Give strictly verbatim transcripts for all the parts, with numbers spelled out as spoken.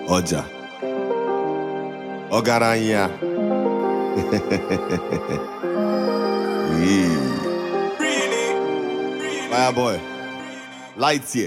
Oja. Ogaranya. Yeah. Fireboy. Lights here.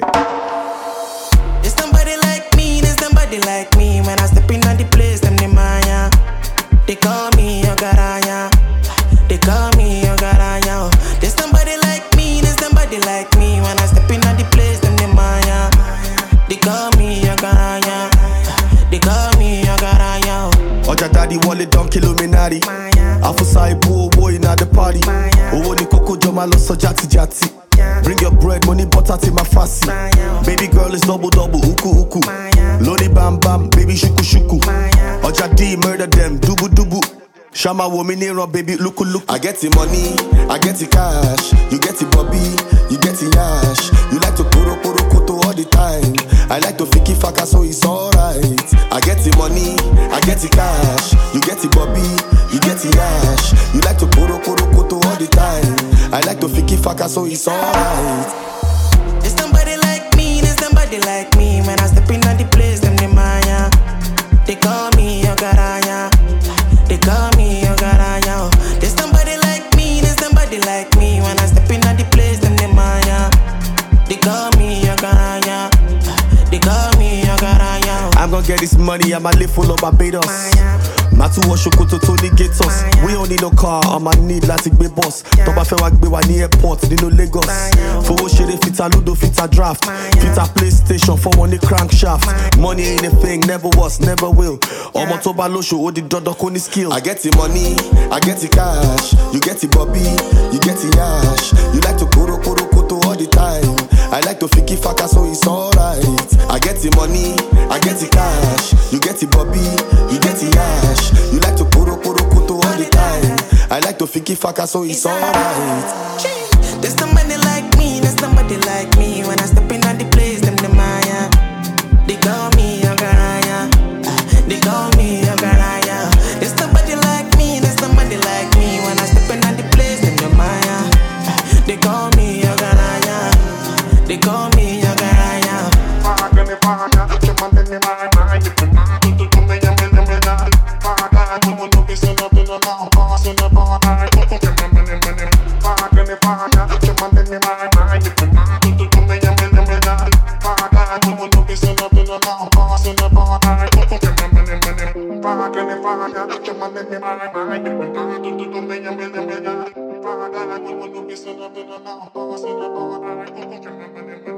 There's somebody like me, there's somebody like me. When I step in on the place, them the Maya. They call me Ogaranya. They call me Ogaranya. There's somebody like me, there's somebody like me. When I step in on the place, them the Maya. They call me Ogaranya. They call me Ogaranya. Oja daddy wallet don Illuminati. Afusa ibu boy in the party. Owo ni koko joma lo so jati jati. Bring your bread, money, butter to my fussy. Baby girl is double double, uku uku. Loni bam bam, baby shuku shuku. Oja D murder them, dubu dubu. Shama woman near baby luku luku. I get the money, I get the cash. You get the bobby, you get the yash. You like to poro poro koto all the time. I like to fiki faka so it's alright. I get the money, I get the cash. You get the bobby, you get the yash. You like to poro poro koto all the time. I like to fiki faka so it's alright. There's somebody like me, there's somebody like me. When I step in on the place, them the Maya. They call me Ogaranya. They call me Ogaranya. There's somebody like me, there's somebody like me. When I step in on the place, them the Maya. They call me Ogaranya. They call me Ogaranya. I'm gonna get this money, I'ma live full of Barbados. Matu Washokoto Tony Gatos. We don't need no car, I'ma need Latic Bay boss. Toba fe wa gbe wa ni airport, Nino Lagos. Fowo shere fita Ludo, fita draft. Fita PlayStation, for one crankshaft. Money ain't a thing, never was, never will. Omo toba lo show, odi dodo koni skill. I get the money, I get the cash. You get the bobby, you get the yash. You like to koro koro koto all the time. I like to fiki faka so it's alright. I get the money, I get the cash. You get the bobby, you get the yash. You like to poro poro koto all the time. I like to fiki faka so it's alright. There's somebody like me, there's somebody like me. When I step in on the place, them the Maya. They call me Ogaranya. They call me Ogaranya. There's somebody like me, there's somebody like me. When I step in on the place, them the Maya. They call me Ogaranya. They call me Ogaranya. Bye.